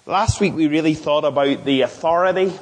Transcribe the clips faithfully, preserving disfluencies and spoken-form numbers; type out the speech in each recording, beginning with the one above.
Last week we really thought about the authority,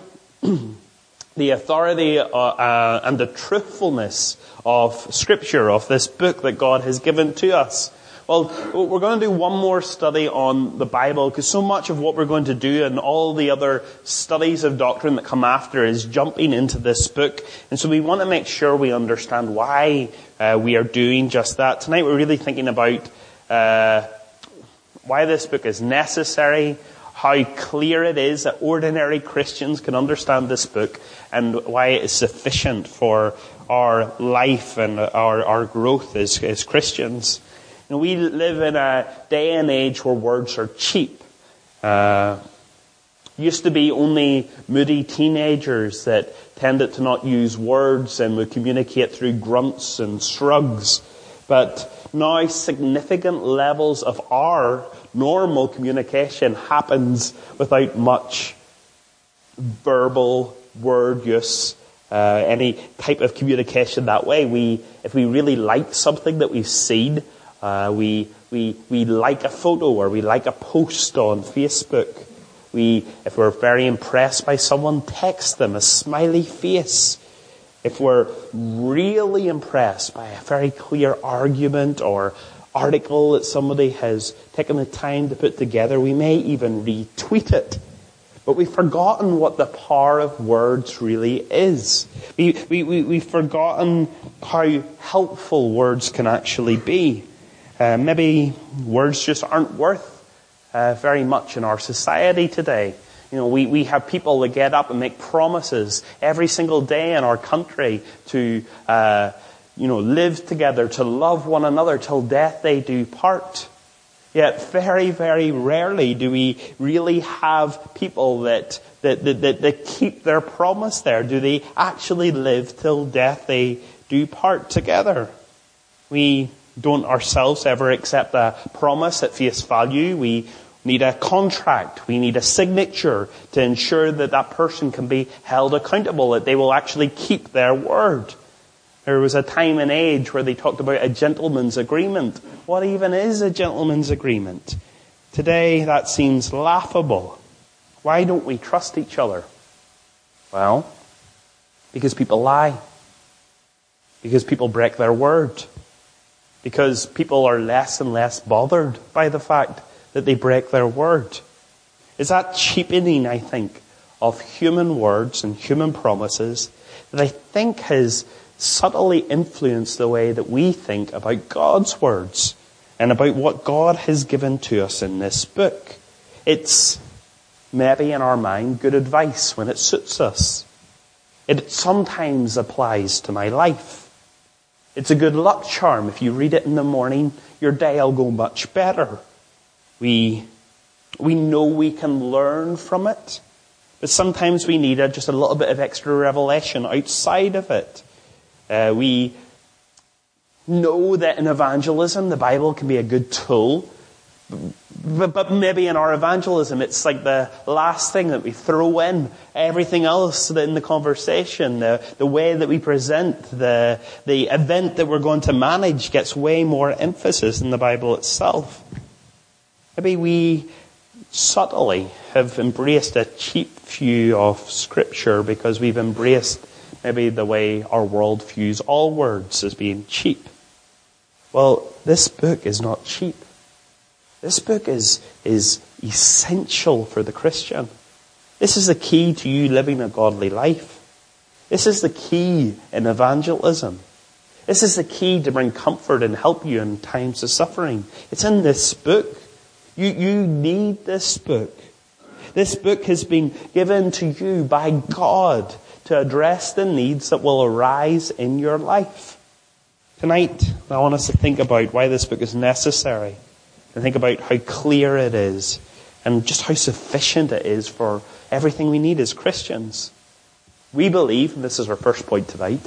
the authority uh, uh, and the truthfulness of Scripture, of this book that God has given to us. Well, we're going to do one more study on the Bible, because so much of what we're going to do and all the other studies of doctrine that come after is jumping into this book. And so we want to make sure we understand why uh, we are doing just that. Tonight we're really thinking about uh, why this book is necessary, how clear it is that ordinary Christians can understand this book, and why it is sufficient for our life and our, our growth as, as Christians. You know, we live in a day and age where words are cheap. Uh, used to be only moody teenagers that tended to not use words and would communicate through grunts and shrugs. But now significant levels of our normal communication happens without much verbal word use, uh, any type of communication that way. We, if we really like something that we've seen, uh, we, we, we like a photo or we like a post on Facebook. We, if we're very impressed by someone, text them a smiley face. If we're really impressed by a very clear argument or article that somebody has taken the time to put together, we may even retweet it. But we've forgotten what the power of words really is. We, we, we, we've forgotten how helpful words can actually be. Uh, maybe words just aren't worth uh, very much in our society today. You know, we, we have people that get up and make promises every single day in our country to, uh, you know, live together, to love one another till death they do part. Yet very, very rarely do we really have people that, that, that, that, that keep their promise there. Do they actually live till death they do part together? We don't ourselves ever accept a promise at face value. We need a contract. We need a signature to ensure that that person can be held accountable, that they will actually keep their word. There was a time and age where they talked about a gentleman's agreement. What even is a gentleman's agreement? Today that seems laughable. Why don't we trust each other? Well, because people lie. Because people break their word. Because people are less and less bothered by the fact that they break their word. It's that cheapening, I think, of human words and human promises that I think has subtly influenced the way that we think about God's words and about what God has given to us in this book. It's maybe in our mind good advice when it suits us. It sometimes applies to my life. It's a good luck charm. If you read it in the morning, your day will go much better. We, we know we can learn from it, but sometimes we need a, just a little bit of extra revelation outside of it. Uh, we know that in evangelism, the Bible can be a good tool, but, but maybe in our evangelism, it's like the last thing that we throw in. Everything else in the conversation, the, the way that we present, the, the event that we're going to manage gets way more emphasis in the Bible itself. Maybe we subtly have embraced a cheap view of Scripture because we've embraced maybe the way our world views all words as being cheap. Well, this book is not cheap. This book is, is essential for the Christian. This is the key to you living a godly life. This is the key in evangelism. This is the key to bring comfort and help you in times of suffering. It's in this book. You, you need this book. This book has been given to you by God to address the needs that will arise in your life. Tonight, I want us to think about why this book is necessary. And think about how clear it is. And just how sufficient it is for everything we need as Christians. We believe, and this is our first point tonight,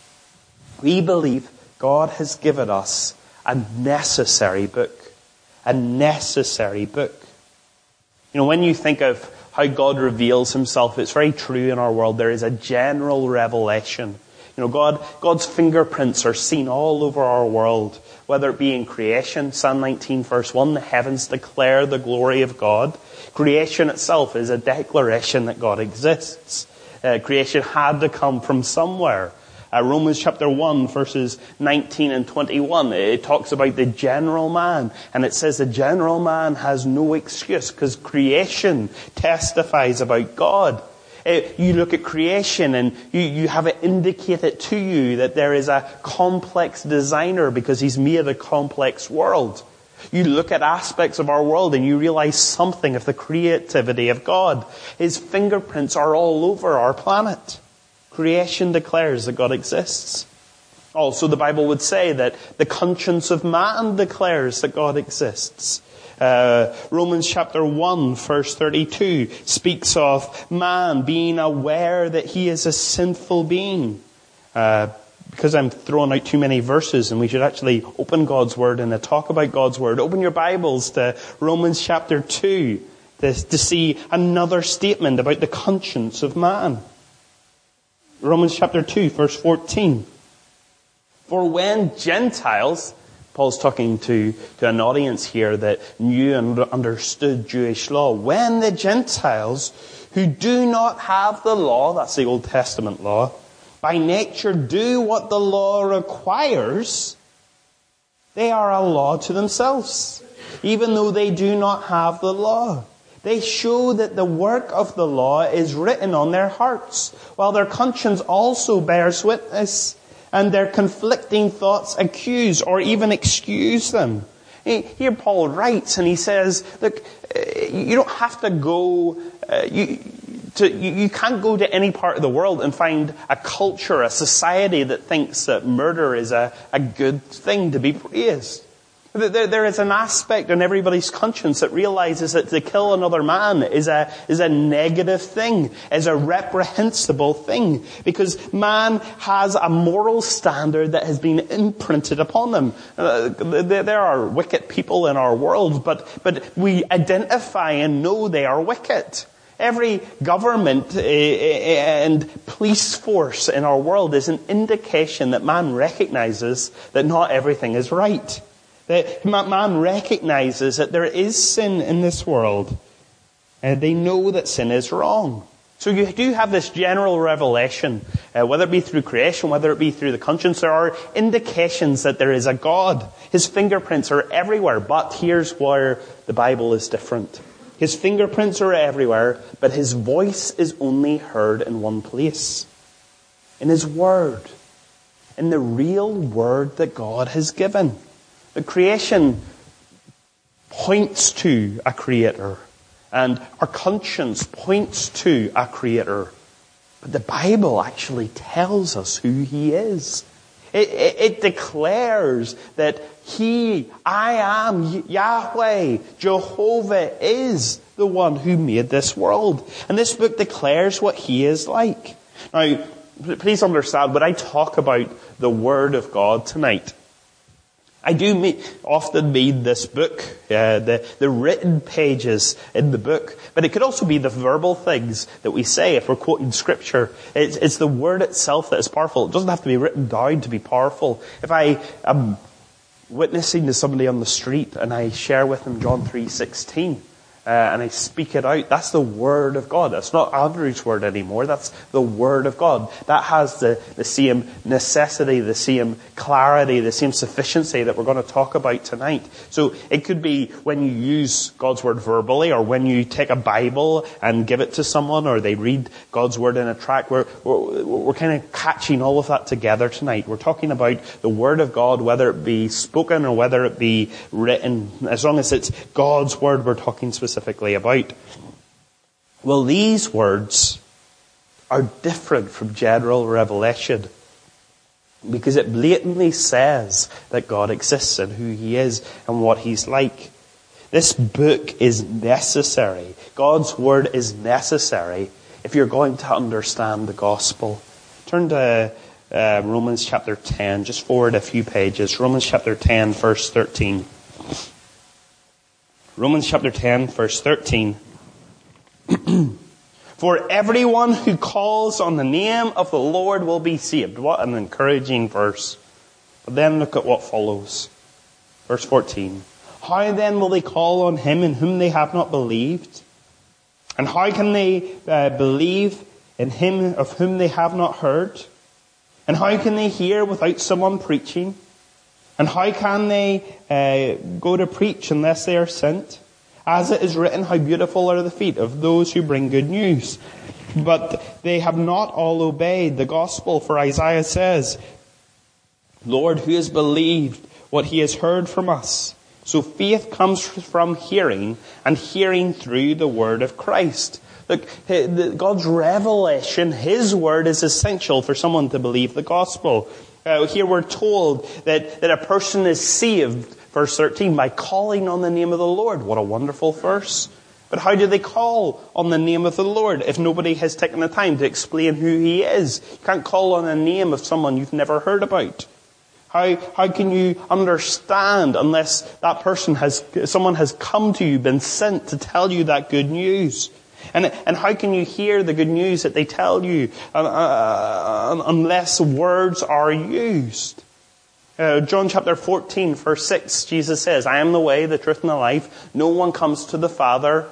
we believe God has given us a necessary book. A necessary book. You know, when you think of how God reveals himself, it's very true in our world. There is a general revelation. You know, God, God's fingerprints are seen all over our world, whether it be in creation. Psalm nineteen verse one, the heavens declare the glory of God. Creation itself is a declaration that God exists. Uh, creation had to come from somewhere. Uh, Romans chapter one verses nineteen and twenty-one, it talks about the general man. And it says the general man has no excuse because creation testifies about God. Uh, you look at creation and you, you have it indicated to you that there is a complex designer because he's made a complex world. You look at aspects of our world and you realize something of the creativity of God. His fingerprints are all over our planet. Creation declares that God exists. Also, the Bible would say that the conscience of man declares that God exists. Uh, Romans chapter one verse thirty-two speaks of man being aware that he is a sinful being. Uh, because I'm throwing out too many verses and we should actually open God's Word and talk about God's Word. Open your Bibles to Romans chapter two to, to see another statement about the conscience of man. Romans chapter two verse fourteen. For when Gentiles, Paul's talking to, to an audience here that knew and understood Jewish law. When the Gentiles who do not have the law, that's the Old Testament law, by nature do what the law requires, they are a law to themselves, even though they do not have the law. They show that the work of the law is written on their hearts, while their conscience also bears witness, and their conflicting thoughts accuse or even excuse them. Here Paul writes and he says, look, you don't have to go, uh, you, to, you, you can't go to any part of the world and find a culture, a society that thinks that murder is a, a good thing to be praised. There, there is an aspect in everybody's conscience that realizes that to kill another man is a, is a negative thing, is a reprehensible thing, because man has a moral standard that has been imprinted upon them. Uh, there, there are wicked people in our world, but, but we identify and know they are wicked. Every government and police force in our world is an indication that man recognizes that not everything is right. That man recognizes that there is sin in this world. And they know that sin is wrong. So you do have this general revelation, uh, whether it be through creation, whether it be through the conscience. There are indications that there is a God. His fingerprints are everywhere. But here's where the Bible is different. His fingerprints are everywhere, but his voice is only heard in one place. In his word. In the real word that God has given. The creation points to a creator, and our conscience points to a creator. But the Bible actually tells us who he is. It, it, it declares that he, I am, Yahweh, Jehovah is the one who made this world. And this book declares what he is like. Now, please understand, when I talk about the Word of God tonight, I do mean, often mean this book, uh, the, the written pages in the book, but it could also be the verbal things that we say if we're quoting Scripture. It's, it's the Word itself that is powerful. It doesn't have to be written down to be powerful. If I am witnessing to somebody on the street and I share with them John three sixteen, Uh, and I speak it out, that's the Word of God. That's not Andrew's word anymore. That's the Word of God. That has the, the same necessity, the same clarity, the same sufficiency that we're going to talk about tonight. So it could be when you use God's Word verbally, or when you take a Bible and give it to someone, or they read God's Word in a tract. We're, we're, we're kind of catching all of that together tonight. We're talking about the Word of God, whether it be spoken or whether it be written. As long as it's God's Word, we're talking specifically about. Well, these words are different from general revelation because it blatantly says that God exists and who he is and what he's like. This book is necessary. God's word is necessary if you're going to understand the gospel. Turn to uh, Romans chapter ten, just forward a few pages. Romans chapter ten, verse thirteen. Romans chapter ten, verse thirteen. For everyone who calls on the name of the Lord will be saved. What an encouraging verse. But then look at what follows. Verse fourteen. How then will they call on him in whom they have not believed? And how can they uh, believe in him of whom they have not heard? And how can they hear without someone preaching? And how can they uh, go to preach unless they are sent? As it is written, how beautiful are the feet of those who bring good news. But they have not all obeyed the gospel. For Isaiah says, Lord, who has believed what he has heard from us? So faith comes from hearing, and hearing through the word of Christ. Look, God's revelation, his word, is essential for someone to believe the gospel. Uh, here we're told that, that a person is saved, verse thirteen, by calling on the name of the Lord. What a wonderful verse. But how do they call on the name of the Lord if nobody has taken the time to explain who he is? You can't call on a name of someone you've never heard about. How, how can you understand unless that person has, someone has come to you, been sent to tell you that good news? And, and how can you hear the good news that they tell you uh, uh, unless words are used? Uh, John chapter fourteen, verse six, Jesus says, I am the way, the truth, and the life. No one comes to the Father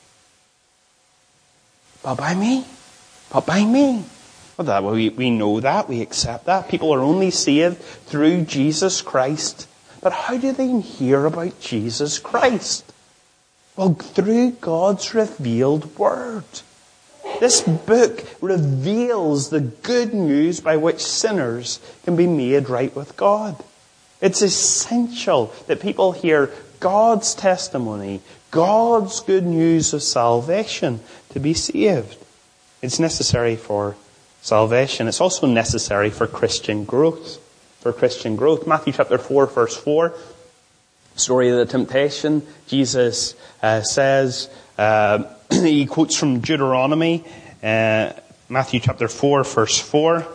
but by me. But by me. Well, that, we, we know that. We accept that. People are only saved through Jesus Christ. But how do they hear about Jesus Christ? Well, through God's revealed word. This book reveals the good news by which sinners can be made right with God. It's essential that people hear God's testimony, God's good news of salvation to be saved. It's necessary for salvation. It's also necessary for Christian growth. For Christian growth. Matthew chapter four, verse four. Story of the temptation. Jesus uh, says, uh, he quotes from Deuteronomy, uh, Matthew chapter four, verse four.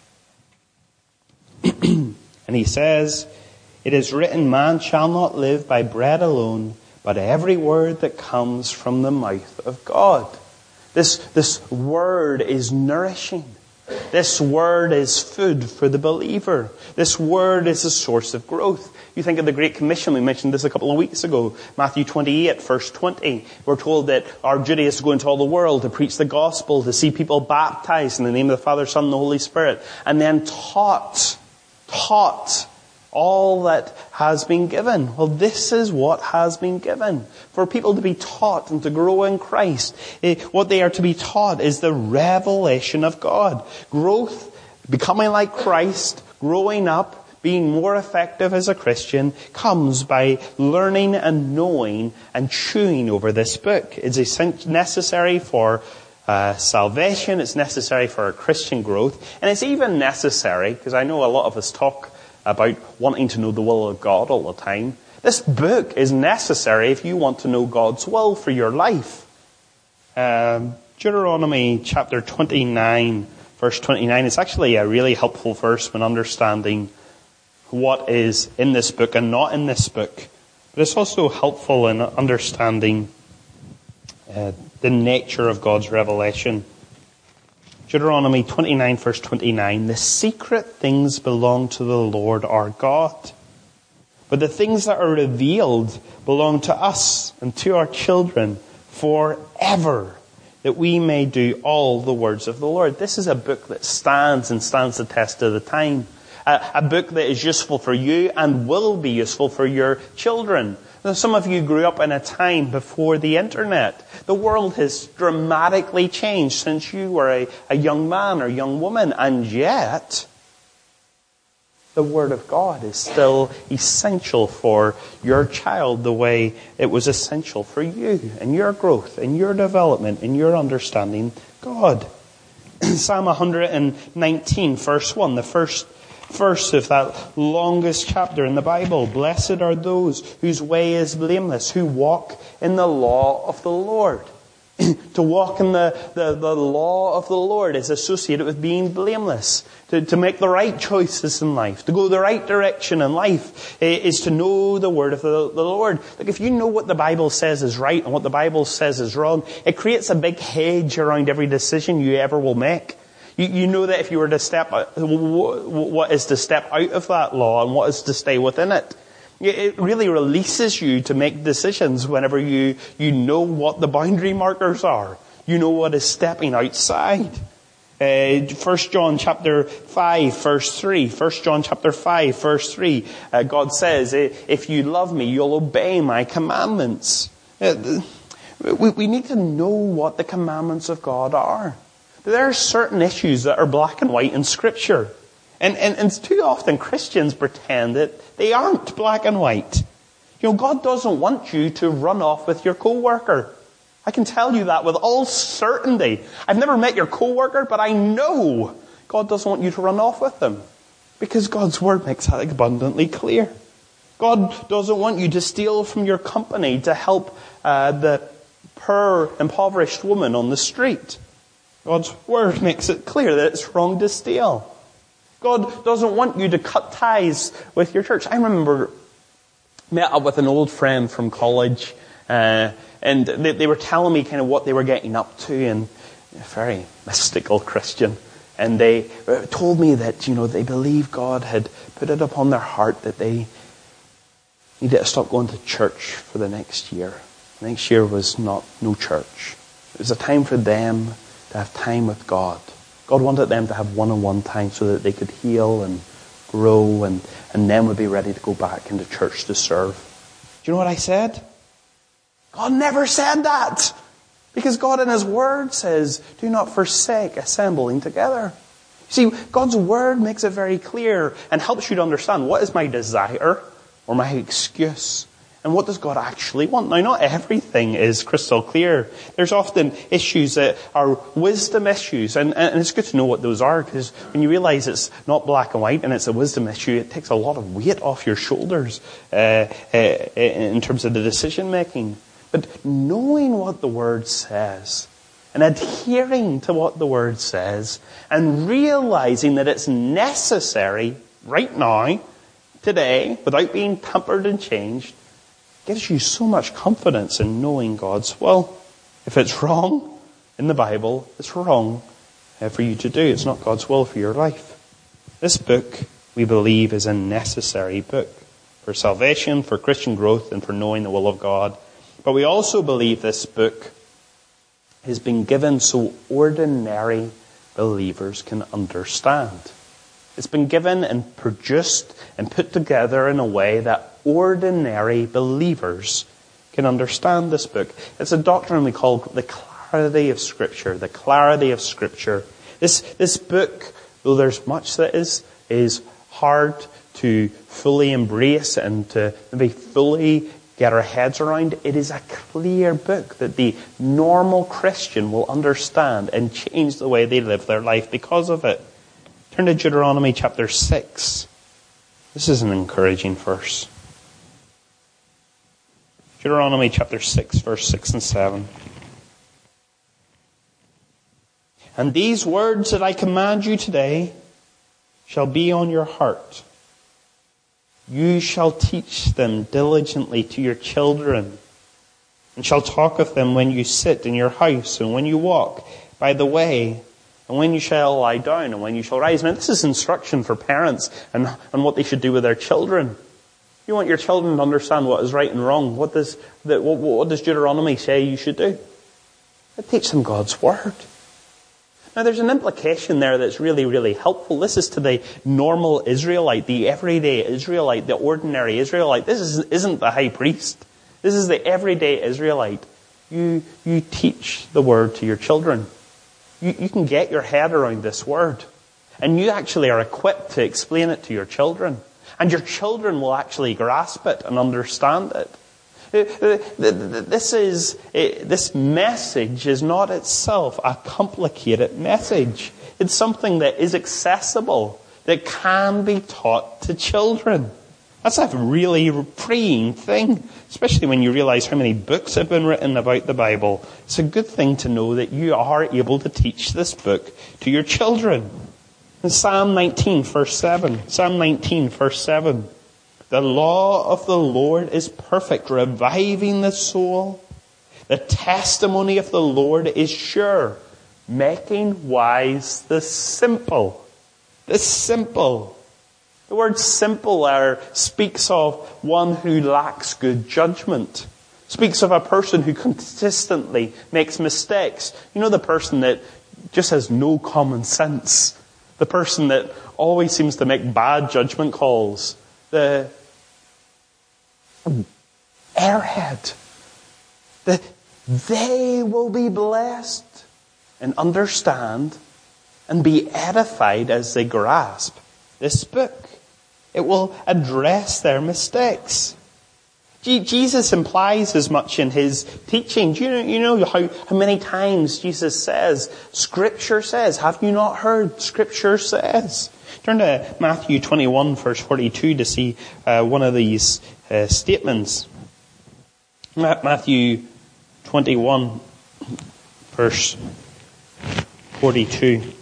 And he says, it is written, man shall not live by bread alone, but every word that comes from the mouth of God. This, this word is nourishing. This word is food for the believer. This word is a source of growth. You think of the Great Commission. We mentioned this a couple of weeks ago. Matthew twenty-eight, verse twenty. We're told that our duty is to go into all the world, to preach the gospel, to see people baptized in the name of the Father, Son, and the Holy Spirit. And then taught, taught all that has been given. Well, this is what has been given. For people to be taught and to grow in Christ. What they are to be taught is the revelation of God. Growth, becoming like Christ, growing up, being more effective as a Christian, comes by learning and knowing and chewing over this book. It's necessary for uh, salvation. It's necessary for our Christian growth. And it's even necessary, because I know a lot of us talk about wanting to know the will of God all the time. This book is necessary if you want to know God's will for your life. Um, Deuteronomy chapter twenty-nine, verse twenty-nine, it's actually a really helpful verse when understanding what is in this book and not in this book. But it's also helpful in understanding uh, the nature of God's revelation. Deuteronomy twenty-nine, verse twenty-nine, the secret things belong to the Lord our God. But the things that are revealed belong to us and to our children forever, that we may do all the words of the Lord. This is a book that stands and stands the test of the time. A, a book that is useful for you and will be useful for your children. Now, some of you grew up in a time before the internet. The world has dramatically changed since you were a, a young man or young woman, and yet the Word of God is still essential for your child the way it was essential for you and your growth and your development and your understanding God. Psalm one nineteen, verse one, the first verse of that longest chapter in the Bible. Blessed are those whose way is blameless, who walk in the law of the Lord. To walk in the, the, the law of the Lord is associated with being blameless. To, to make the right choices in life, to go the right direction in life, is to know the word of the, the Lord. Like if you know what the Bible says is right and what the Bible says is wrong, it creates a big hedge around every decision you ever will make. You, you know that if you were to step, what is to step out of that law and what is to stay within it. It really releases you to make decisions whenever you, you know what the boundary markers are. You know what is stepping outside. Uh, First John chapter five verse three. First John chapter five verse three. Uh, God says, if you love me, you'll obey my commandments. Uh, we, we need to know what the commandments of God are. There are certain issues that are black and white in Scripture. And, and, and too often Christians pretend that they aren't black and white. You know, God doesn't want you to run off with your co-worker. I can tell you that with all certainty. I've never met your co-worker, but I know God doesn't want you to run off with them. Because God's word makes that abundantly clear. God doesn't want you to steal from your company to help uh, the poor, impoverished woman on the street. God's word makes it clear that it's wrong to steal. God doesn't want you to cut ties with your church. I remember met up with an old friend from college, uh, and they, they were telling me kind of what they were getting up to, and a very mystical Christian. And they told me that, you know, they believe God had put it upon their heart that they needed to stop going to church for the next year. Next year was not no church. It was a time for them to have time with God. God wanted them to have one-on-one time so that they could heal and grow and, and then would be ready to go back into church to serve. Do you know what I said? God never said that. Because God in His Word says, do not forsake assembling together. See, God's Word makes it very clear and helps you to understand what is my desire or my excuse. And what does God actually want? Now, not everything is crystal clear. There's often issues that are wisdom issues. And, and it's good to know what those are, because when you realize it's not black and white and it's a wisdom issue, it takes a lot of weight off your shoulders uh, uh, in terms of the decision making. But knowing what the Word says and adhering to what the Word says and realizing that it's necessary right now, today, without being tempered and changed, gives you so much confidence in knowing God's will. If it's wrong in the Bible, it's wrong for you to do. It's not God's will for your life. This book, we believe, is a necessary book for salvation, for Christian growth, and for knowing the will of God. But we also believe this book has been given so ordinary believers can understand. It's been given and produced and put together in a way that ordinary believers can understand this book. It's a doctrine we call the clarity of Scripture. The clarity of Scripture. This this book, though there's much that is is hard to fully embrace and to maybe fully get our heads around, it is a clear book that the normal Christian will understand and change the way they live their life because of it. Turn to Deuteronomy chapter six. This is an encouraging verse. Deuteronomy chapter six, verse six and seven. And these words that I command you today shall be on your heart. You shall teach them diligently to your children, and shall talk of them when you sit in your house, and when you walk by the way, and when you shall lie down, and when you shall rise. Now, this is instruction for parents and, and what they should do with their children. You want your children to understand what is right and wrong. What does, the, what, what does Deuteronomy say you should do? Teach them God's Word. Now, there's an implication there that's really, really helpful. This is to the normal Israelite, the everyday Israelite, the ordinary Israelite. This is, isn't the high priest. This is the everyday Israelite. You, you teach the Word to your children. You, you can get your head around this Word. And you actually are equipped to explain it to your children. And your children will actually grasp it and understand it. This is, this message is not itself a complicated message. It's something that is accessible, that can be taught to children. That's a really freeing thing, especially when you realize how many books have been written about the Bible. It's a good thing to know that you are able to teach this book to your children. In Psalm nineteen, verse seven, Psalm nineteen, verse seven, the law of the Lord is perfect, reviving the soul. The testimony of the Lord is sure, making wise the simple. The simple. The word simple there speaks of one who lacks good judgment. Speaks of a person who consistently makes mistakes. You know, the person that just has no common sense. The person that always seems to make bad judgment calls. The airhead. The, they will be blessed and understand and be edified as they grasp this book. It will address their mistakes. G- Jesus implies as much in his teaching. Do you know, you know how, how many times Jesus says, Scripture says, have you not heard? Scripture says. Turn to Matthew twenty-one, verse forty-two to see uh, one of these uh, statements. Ma- Matthew twenty-one, verse forty-two.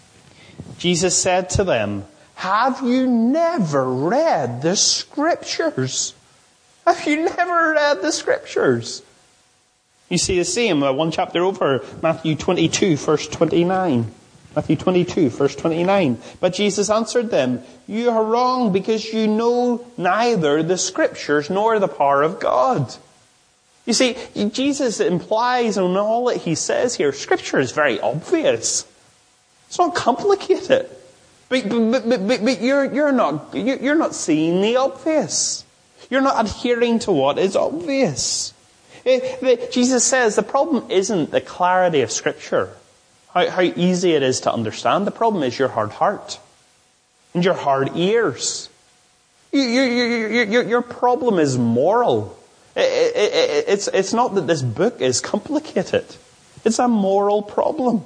Jesus said to them, have you never read the Scriptures? Have you never read the Scriptures? You see the same, uh, one chapter over, Matthew twenty-two, verse twenty-nine. Matthew twenty-two, verse twenty-nine. But Jesus answered them, you are wrong because you know neither the Scriptures nor the power of God. You see, Jesus implies in all that he says here, Scripture is very obvious. It's not complicated. But, but, but, but, but you're, you're not, you're not seeing the obvious. You're not adhering to what is obvious. It, the, Jesus says the problem isn't the clarity of Scripture, how, how easy it is to understand. The problem is your hard heart and your hard ears. You, you, you, you, your, your problem is moral. It, it, it, it's, it's not that this book is complicated. It's a moral problem.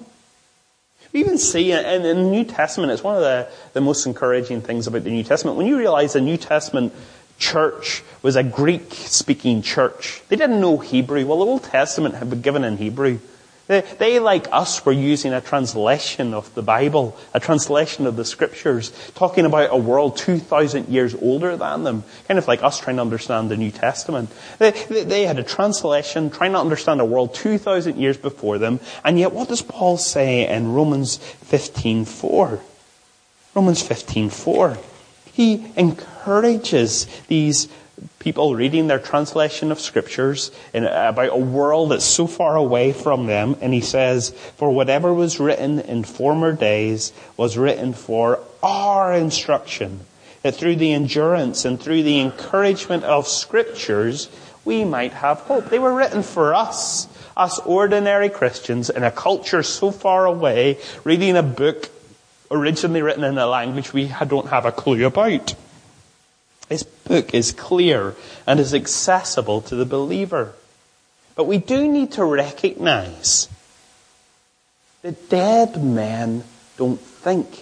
We even see in, in the New Testament, it's one of the, the most encouraging things about the New Testament. When you realize the New Testament church was a Greek-speaking church, they didn't know Hebrew. Well, the Old Testament had been given in Hebrew. They, they, like us, were using a translation of the Bible, a translation of the Scriptures, talking about a world two thousand years older than them, kind of like us trying to understand the New Testament. They, they, they had a translation, trying to understand a world two thousand years before them, and yet what does Paul say in Romans fifteen four? Romans fifteen four. He encourages these people reading their translation of Scriptures in, about a world that's so far away from them. And he says, for whatever was written in former days was written for our instruction, that through the endurance and through the encouragement of Scriptures, we might have hope. They were written for us, us ordinary Christians in a culture so far away, reading a book originally written in a language we don't have a clue about. This book is clear and is accessible to the believer. But we do need to recognize that dead men don't think.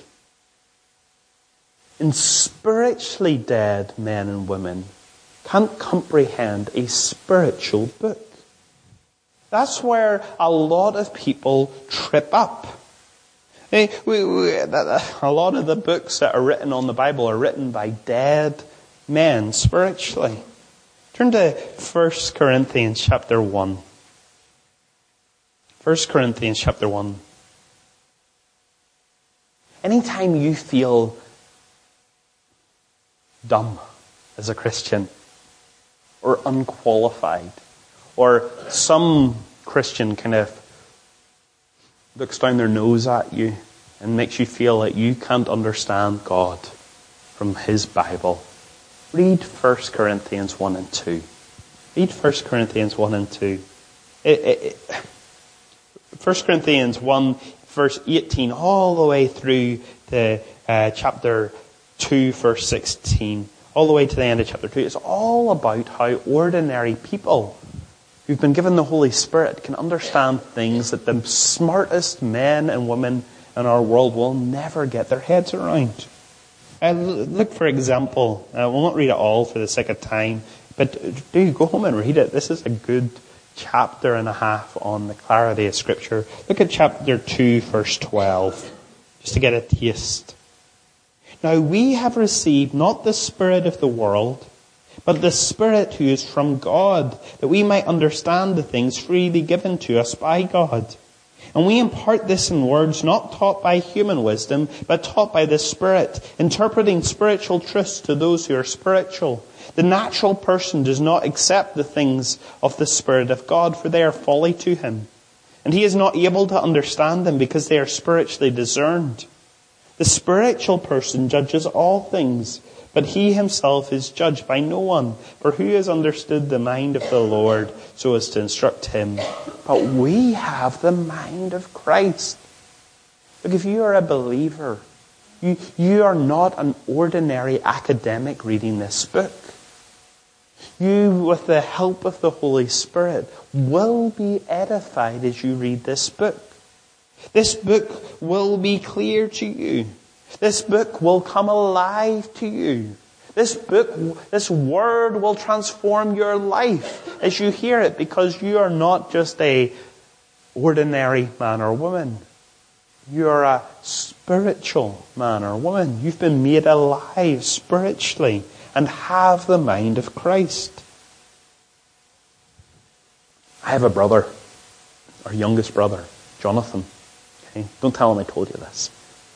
And spiritually dead men and women can't comprehend a spiritual book. That's where a lot of people trip up. We, we, a lot of the books that are written on the Bible are written by dead men spiritually. Turn to First Corinthians chapter one. First Corinthians chapter one. Anytime you feel dumb as a Christian, or unqualified, or some Christian kind of looks down their nose at you and makes you feel that you can't understand God from His Bible, read First Corinthians one and two. Read First Corinthians one and two. It, it, it, First Corinthians one, verse eighteen, all the way through the uh, chapter two, verse sixteen, all the way to the end of chapter two. It's all about how ordinary people who've been given the Holy Spirit can understand things that the smartest men and women in our world will never get their heads around. Uh, look, for example, uh, we'll not read it all for the sake of time, but do go home and read it. This is a good chapter and a half on the clarity of Scripture. Look at chapter two, verse twelve, just to get a taste. Now we have received not the spirit of the world, but the Spirit who is from God, that we might understand the things freely given to us by God. And we impart this in words not taught by human wisdom, but taught by the Spirit, interpreting spiritual truths to those who are spiritual. The natural person does not accept the things of the Spirit of God, for they are folly to him. And he is not able to understand them because they are spiritually discerned. The spiritual person judges all things, but he himself is judged by no one. For who has understood the mind of the Lord so as to instruct him? But we have the mind of Christ. Look, if you are a believer, you, you are not an ordinary academic reading this book. You, with the help of the Holy Spirit, will be edified as you read this book. This book will be clear to you. This book will come alive to you. This book, this word will transform your life as you hear it, because you are not just a ordinary man or woman. You are a spiritual man or woman. You've been made alive spiritually and have the mind of Christ. I have a brother, our youngest brother, Jonathan. Okay? Don't tell him I told you this.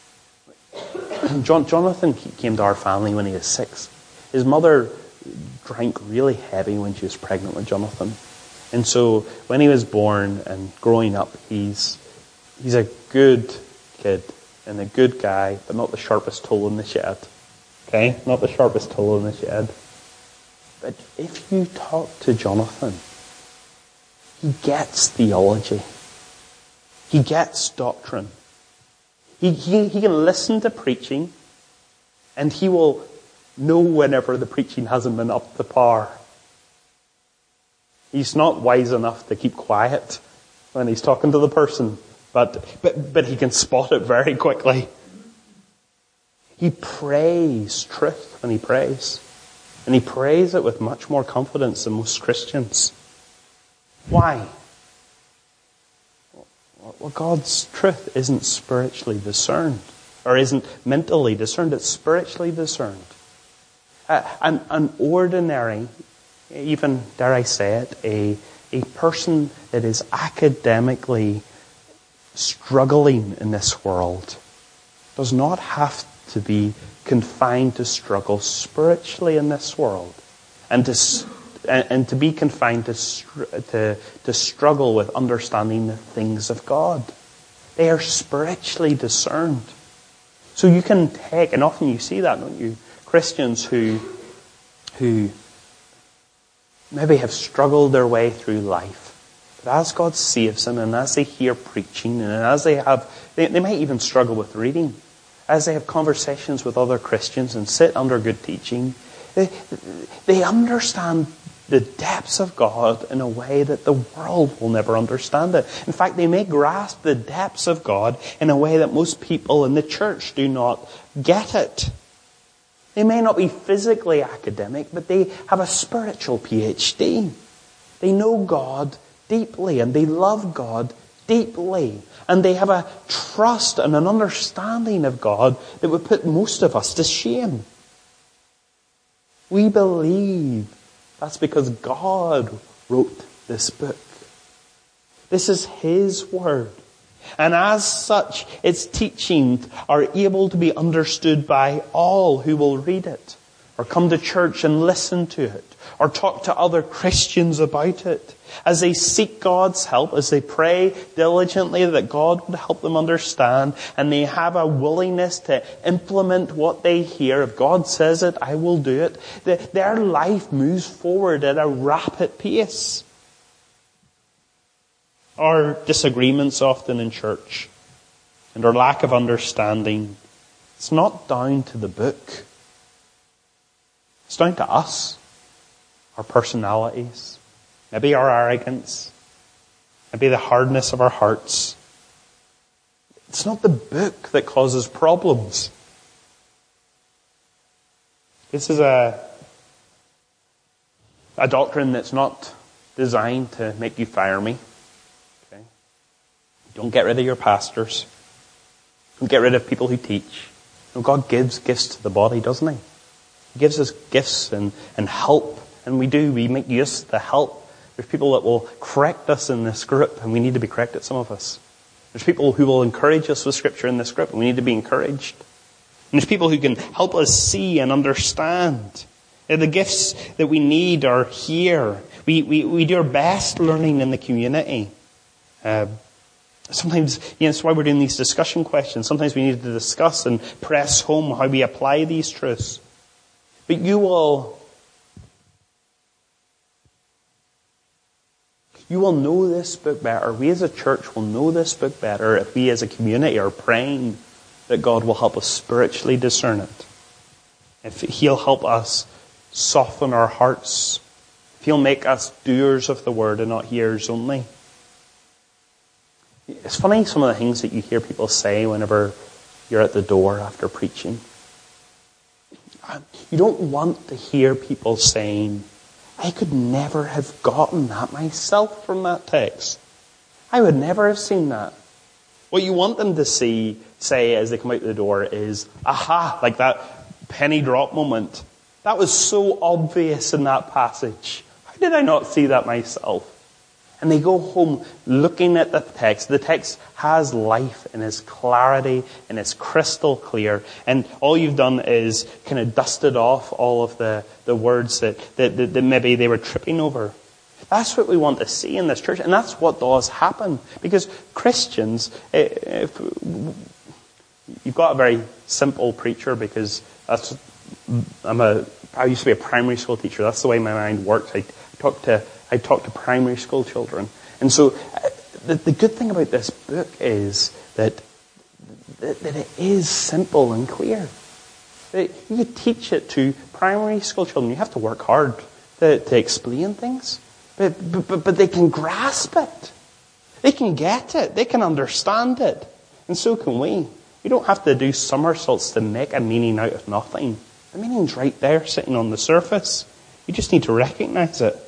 John, Jonathan came to our family when he was six. His mother drank really heavy when she was pregnant with Jonathan. And so when he was born and growing up, he's he's a good kid and a good guy, but not the sharpest tool in the shed. Okay? Not the sharpest tool in the shed. But if you talk to Jonathan, he gets theology. He gets doctrine. He, he, he can listen to preaching, and he will know whenever the preaching hasn't been up to par. He's not wise enough to keep quiet when he's talking to the person, but, but, but he can spot it very quickly. He prays truth when he prays, and he prays it with much more confidence than most Christians. Why? Well, God's truth isn't spiritually discerned, or isn't mentally discerned, it's spiritually discerned. Uh, an, an ordinary, even, dare I say it, a, a person that is academically struggling in this world does not have to be confined to struggle spiritually in this world, and to and, and to be confined to, to to struggle with understanding the things of God. They are spiritually discerned. So you can take, and often you see that, don't you? Christians who who maybe have struggled their way through life, but as God saves them, and as they hear preaching, and as they have, they, they might even struggle with reading, as they have conversations with other Christians and sit under good teaching, they, they understand the depths of God in a way that the world will never understand it. In fact, they may grasp the depths of God in a way that most people in the church do not get it. They may not be physically academic, but they have a spiritual P H D. They know God deeply, and they love God deeply. And they have a trust and an understanding of God that would put most of us to shame. We believe that's because God wrote this book. This is His Word. And as such, its teachings are able to be understood by all who will read it, or come to church and listen to it, or talk to other Christians about it. As they seek God's help, as they pray diligently that God would help them understand, and they have a willingness to implement what they hear. If God says it, I will do it. Their life moves forward at a rapid pace. Our disagreements often in church, and our lack of understanding, it's not down to the book. It's down to us, our personalities, maybe our arrogance, maybe the hardness of our hearts. It's not the book that causes problems. This is a, a doctrine that's not designed to make you fire me. Okay? Don't get rid of your pastors. Don't get rid of people who teach. No, God gives gifts to the body, doesn't he? He gives us gifts and, and help. And we do. We make use of the help. There's people that will correct us in this group, and we need to be corrected, some of us. There's people who will encourage us with Scripture in this group, and we need to be encouraged. And there's people who can help us see and understand. The gifts that we need are here. We we, we do our best learning in the community. Uh, sometimes, you know, that's why we're doing these discussion questions. Sometimes we need to discuss and press home how we apply these truths. But you will, you will know this book better. We as a church will know this book better if we as a community are praying that God will help us spiritually discern it. If He'll help us soften our hearts. If He'll make us doers of the word and not hearers only. It's funny, some of the things that you hear people say whenever you're at the door after preaching. You don't want to hear people saying, I could never have gotten that myself from that text. I would never have seen that. What you want them to see, say as they come out the door is, aha, like that penny drop moment. That was so obvious in that passage. How did I not see that myself? And they go home looking at the text. The text has life and is clarity and is crystal clear. And all you've done is kind of dusted off all of the, the words that, that, that, that maybe they were tripping over. That's what we want to see in this church. And that's what does happen. Because Christians, if, you've got a very simple preacher because that's, I'm a, I used to be a primary school teacher. That's the way my mind works. I talk to I talk to primary school children. And so uh, the, the good thing about this book is that, that, that it is simple and clear. That you could teach it to primary school children. You have to work hard to, to explain things. But, but, but they can grasp it. They can get it. They can understand it. And so can we. We don't have to do somersaults to make a meaning out of nothing. The meaning's right there sitting on the surface. You just need to recognize it.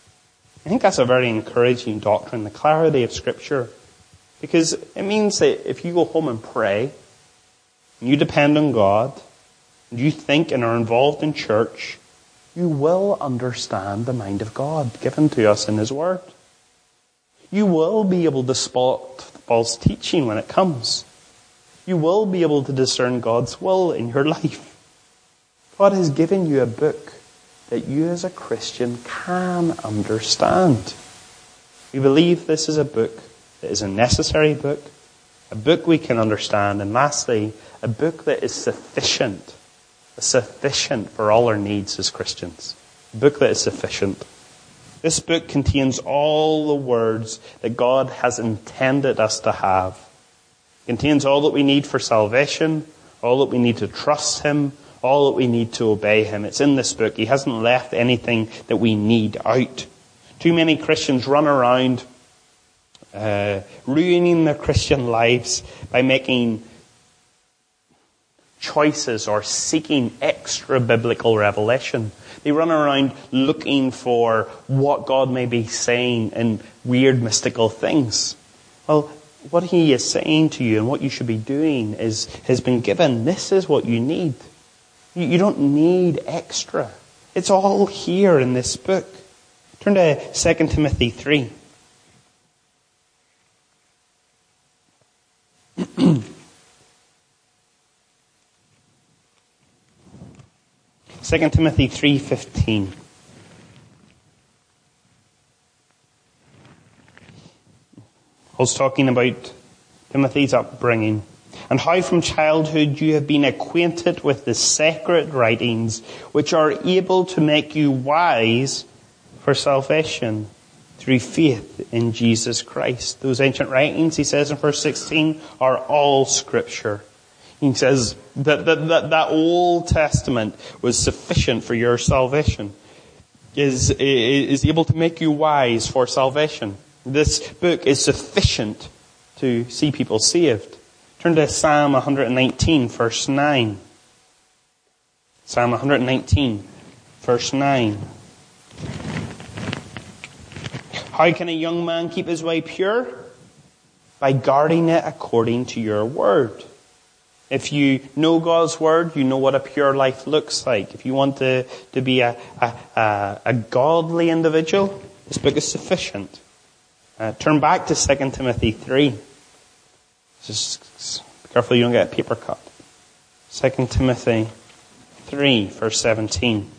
I think that's a very encouraging doctrine, the clarity of Scripture. Because it means that if you go home and pray, and you depend on God, and you think and are involved in church, you will understand the mind of God given to us in His Word. You will be able to spot false teaching when it comes. You will be able to discern God's will in your life. God has given you a book that you as a Christian can understand. We believe this is a book that is a necessary book, a book we can understand, and lastly, a book that is sufficient, sufficient for all our needs as Christians. A book that is sufficient. This book contains all the words that God has intended us to have. It contains all that we need for salvation, all that we need to trust Him, all that we need to obey Him. It's in this book. He hasn't left anything that we need out. Too many Christians run around uh, ruining their Christian lives by making choices or seeking extra biblical revelation. They run around looking for what God may be saying in weird mystical things. Well, what He is saying to you and what you should be doing is has been given. This is what you need. You don't need extra. It's all here in this book. Turn to Second Timothy three. Second Timothy three fifteen. Paul's talking about Timothy's upbringing. And how from childhood you have been acquainted with the sacred writings, which are able to make you wise for salvation through faith in Jesus Christ. Those ancient writings, he says in verse sixteen, are all Scripture. He says that that, that, that Old Testament was sufficient for your salvation, is, is able to make you wise for salvation. This book is sufficient to see people saved. Turn to Psalm one nineteen, verse nine. Psalm one nineteen, verse nine. How can a young man keep his way pure? By guarding it according to your word. If you know God's word, you know what a pure life looks like. If you want to, to be a, a, a, a godly individual, this book is sufficient. Uh, turn back to Second Timothy three. Just be careful you don't get a paper cut. Second Timothy three, verse seventeen.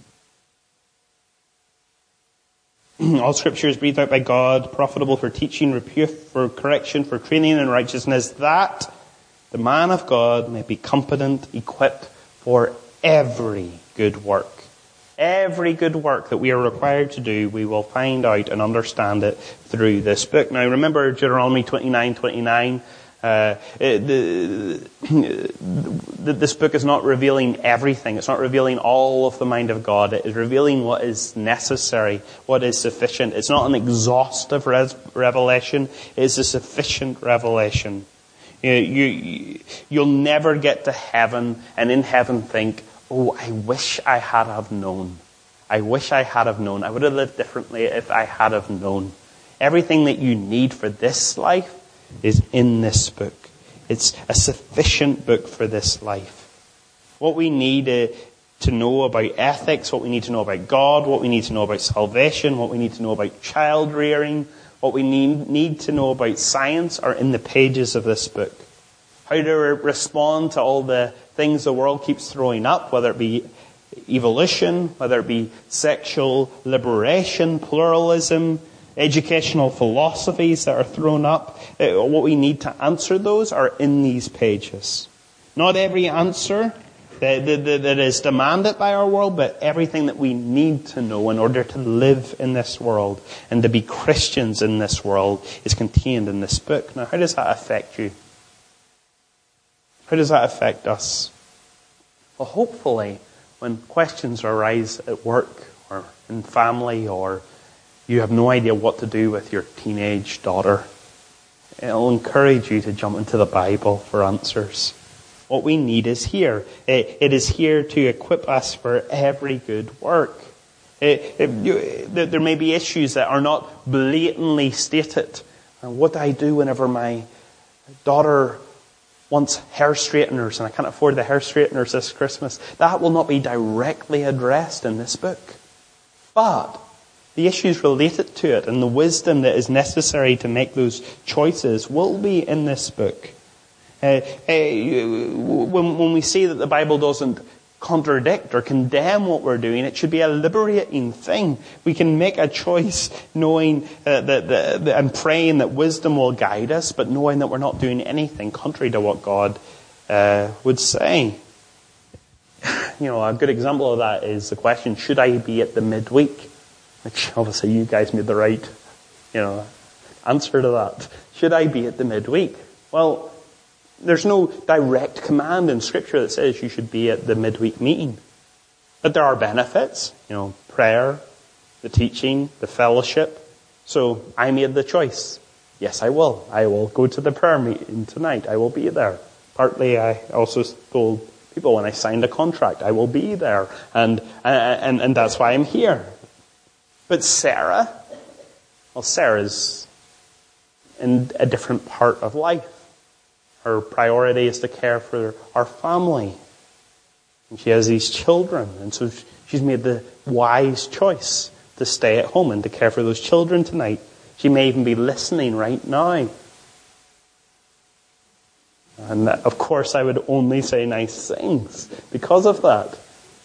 All scripture is breathed out by God, profitable for teaching, reproof, for correction, for training in righteousness, that the man of God may be competent, equipped for every good work. Every good work that we are required to do, we will find out and understand it through this book. Now remember Deuteronomy twenty-nine twenty-nine. Uh, the, the, this book is not revealing everything. It's not revealing all of the mind of God. It is revealing what is necessary, what is sufficient. It's not an exhaustive res- revelation. It is a sufficient revelation. You, you, you'll never get to heaven and in heaven think, oh, I wish I had have known. I wish I had have known. I would have lived differently if I had have known. Everything that you need for this life is in this book. It's a sufficient book for this life. What we need uh, to know about ethics, what we need to know about God, what we need to know about salvation, what we need to know about child rearing, what we need, need to know about science are in the pages of this book. How to re- respond to all the things the world keeps throwing up, whether it be evolution, whether it be sexual liberation, pluralism, educational philosophies that are thrown up. Uh, what we need to answer those are in these pages. Not every answer that, that, that is demanded by our world, but everything that we need to know in order to live in this world and to be Christians in this world is contained in this book. Now, how does that affect you? How does that affect us? Well, hopefully, when questions arise at work or in family, or you have no idea what to do with your teenage daughter, it'll encourage you to jump into the Bible for answers. What we need is here. It is here to equip us for every good work. It, it, you, there may be issues that are not blatantly stated. What do I do whenever my daughter wants hair straighteners and I can't afford the hair straighteners this Christmas? That will not be directly addressed in this book. But the issues related to it and the wisdom that is necessary to make those choices will be in this book. Uh, uh, when, when we see that the Bible doesn't contradict or condemn what we're doing, it should be a liberating thing. We can make a choice knowing uh, that, that, that and praying that wisdom will guide us, but knowing that we're not doing anything contrary to what God uh, would say. You know, a good example of that is the question, should I be at the midweek? Which obviously you guys made the right, you know, answer to that. Should I be at the midweek? Well, there's no direct command in Scripture that says you should be at the midweek meeting. But there are benefits, you know, prayer, the teaching, the fellowship. So I made the choice. Yes, I will. I will go to the prayer meeting tonight. I will be there. Partly I also told people when I signed a contract, I will be there. And, and, and that's why I'm here. But Sarah, well, Sarah's in a different part of life. Her priority is to care for our family. And she has these children. And so she's made the wise choice to stay at home and to care for those children tonight. She may even be listening right now. And of course I would only say nice things because of that.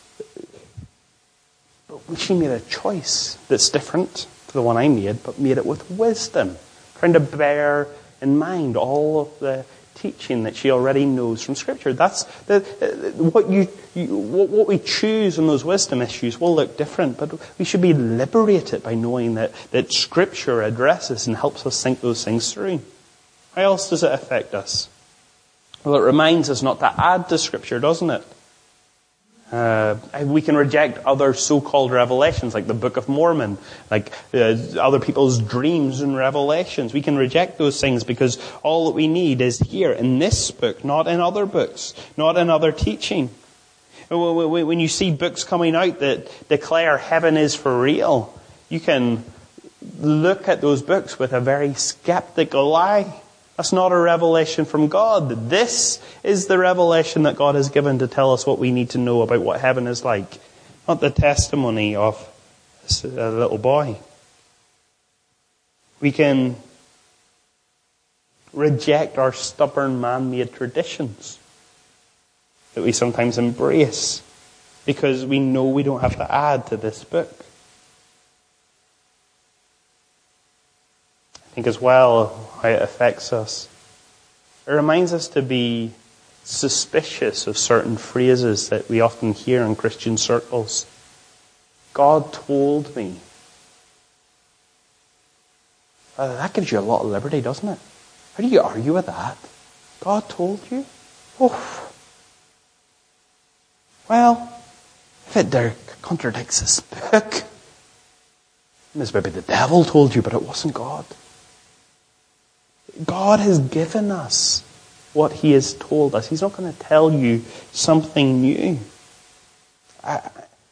But she made a choice that's different to the one I made, but made it with wisdom. Trying to bear in mind all of the teaching that she already knows from Scripture. That's the, what you, you what, what we choose in those wisdom issues will look different, but we should be liberated by knowing that, that Scripture addresses and helps us think those things through. How else does it affect us? Well, it reminds us not to add to Scripture, doesn't it? Uh, we can reject other so-called revelations, like the Book of Mormon, like uh, other people's dreams and revelations. We can reject those things because all that we need is here in this book, not in other books, not in other teaching. When you see books coming out that declare heaven is for real, you can look at those books with a very skeptical eye. That's not a revelation from God. This is the revelation that God has given to tell us what we need to know about what heaven is like. Not the testimony of a little boy. We can reject our stubborn man-made traditions that we sometimes embrace because we know we don't have to add to this book. I think as well how it affects us. It reminds us to be suspicious of certain phrases that we often hear in Christian circles. God told me. Uh, that gives you a lot of liberty, doesn't it? How do you argue with that? God told you? Oh. Well, if it there contradicts this book, this maybe the devil told you, but it wasn't God. God has given us what He has told us. He's not going to tell you something new. I,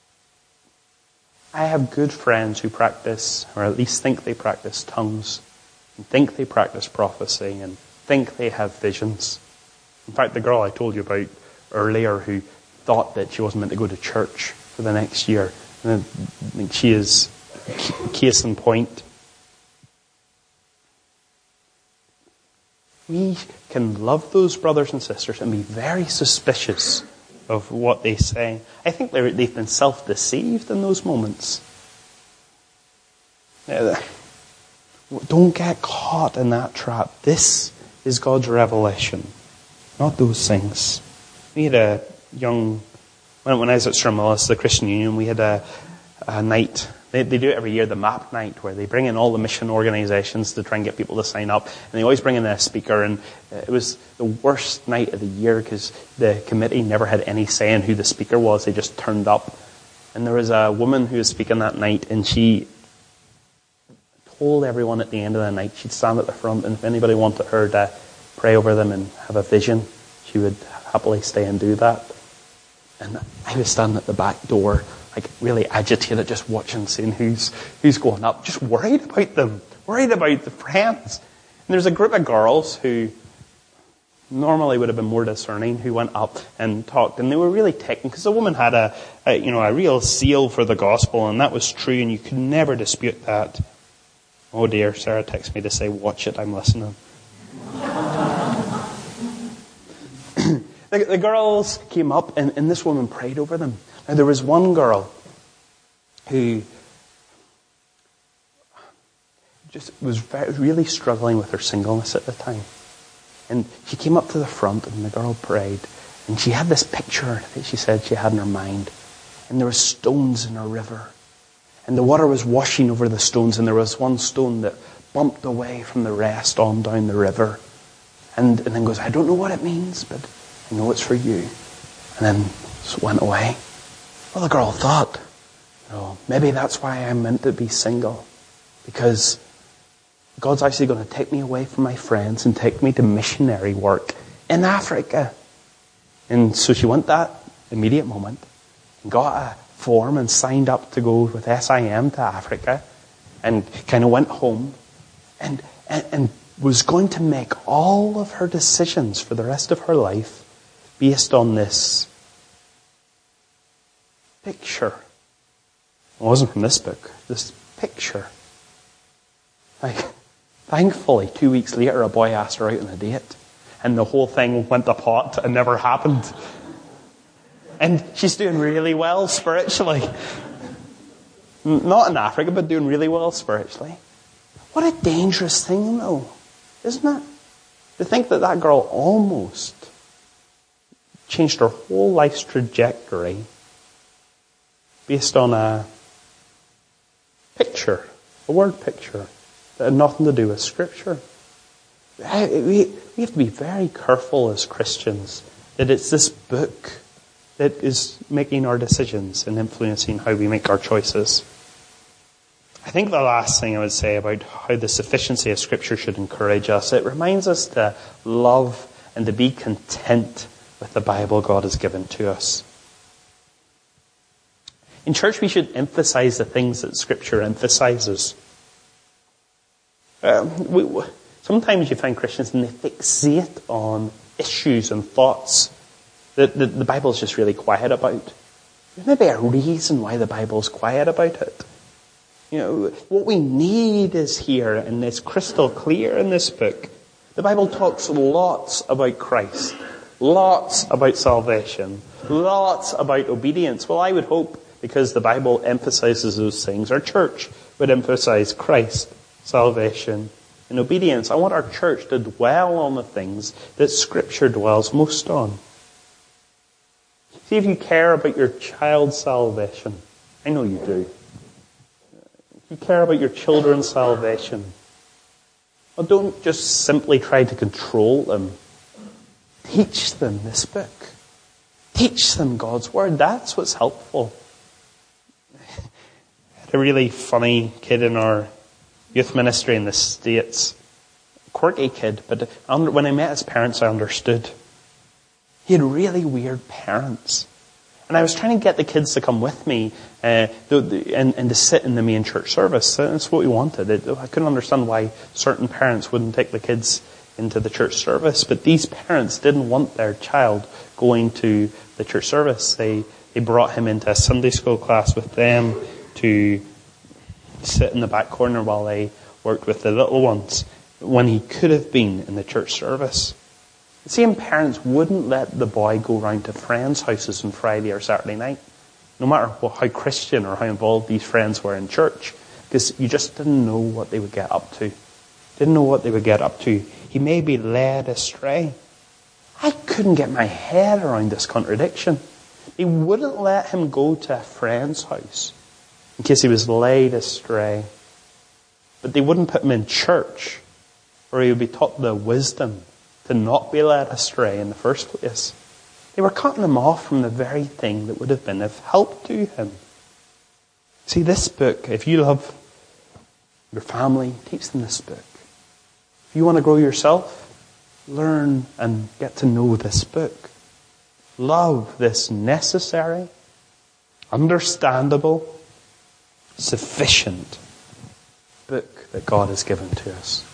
I have good friends who practice, or at least think they practice tongues, and think they practice prophecy, and think they have visions. In fact, the girl I told you about earlier who thought that she wasn't meant to go to church for the next year, and I think she is case in point. We can love those brothers and sisters and be very suspicious of what they say. I think they've been self-deceived in those moments. Don't get caught in that trap. This is God's revelation, not those things. We had a young, when I was at Stranmillis, the Christian Union, we had a, a night. They, they do it every year, the MAP night, where they bring in all the mission organisations to try and get people to sign up. And they always bring in a speaker. And it was the worst night of the year because the committee never had any say in who the speaker was. They just turned up. And there was a woman who was speaking that night, and she told everyone at the end of the night she'd stand at the front, and if anybody wanted her to pray over them and have a vision, she would happily stay and do that. And I was standing at the back door, like really agitated, just watching, seeing who's who's going up, just worried about them, worried about the friends. And there's a group of girls who normally would have been more discerning who went up and talked, and they were really taken because the woman had a, a you know a real zeal for the gospel, and that was true, and you could never dispute that. Oh dear, Sarah texts me to say, watch it, I'm listening. the, the girls came up, and, and this woman prayed over them. Now there was one girl who just was very, really struggling with her singleness at the time. And she came up to the front, and the girl prayed, and she had this picture that she said she had in her mind. And there were stones in a river. And the water was washing over the stones, and there was one stone that bumped away from the rest on down the river. And, and then goes, I don't know what it means, but I know it's for you. And then just went away. Well, the girl thought, you know, maybe that's why I'm meant to be single. Because God's actually going to take me away from my friends and take me to missionary work in Africa. And so she went that immediate moment and got a form and signed up to go with S I M to Africa, and kind of went home and, and, and was going to make all of her decisions for the rest of her life based on this picture. It wasn't from this book, this picture. Like, thankfully, two weeks later, a boy asked her out on a date, and the whole thing went to pot and never happened. And she's doing really well spiritually. Not in Africa, but doing really well spiritually. What a dangerous thing, though, isn't it? To think that that girl almost changed her whole life's trajectory based on a picture, a word picture, that had nothing to do with Scripture. We, we have to be very careful as Christians that it's this book that is making our decisions and influencing how we make our choices. I think the last thing I would say about how the sufficiency of Scripture should encourage us, it reminds us to love and to be content with the Bible God has given to us. In church, we should emphasize the things that Scripture emphasizes. Uh, we, we, sometimes you find Christians and they fixate on issues and thoughts that the, the Bible's just really quiet about. There's maybe a reason why the Bible's quiet about it. You know, what we need is here, and it's crystal clear in this book. The Bible talks lots about Christ, lots about salvation, lots about obedience. Well, I would hope, because the Bible emphasizes those things, our church would emphasize Christ, salvation, and obedience. I want our church to dwell on the things that Scripture dwells most on. See, if you care about your child's salvation, I know you do. If you care about your children's salvation, well, don't just simply try to control them. Teach them this book. Teach them God's Word. That's what's helpful. I had a really funny kid in our youth ministry in the States. Quirky kid, but when I met his parents, I understood. He had really weird parents. And I was trying to get the kids to come with me uh, and, and to sit in the main church service. That's what we wanted. It, I couldn't understand why certain parents wouldn't take the kids into the church service. But these parents didn't want their child going to the church service. They, they brought him into a Sunday school class with them to sit in the back corner while they worked with the little ones, when he could have been in the church service. The same parents wouldn't let the boy go round to friends' houses on Friday or Saturday night, no matter what, how Christian or how involved these friends were in church, because you just didn't know what they would get up to. Didn't know what they would get up to. He may be led astray. I couldn't get my head around this contradiction. They wouldn't let him go to a friend's house in case he was led astray. But they wouldn't put him in church where he would be taught the wisdom to not be led astray in the first place. They were cutting him off from the very thing that would have been of help to him. See, this book, if you love your family, teach them this book. If you want to grow yourself, learn and get to know this book. Love this necessary, understandable, sufficient book that God has given to us.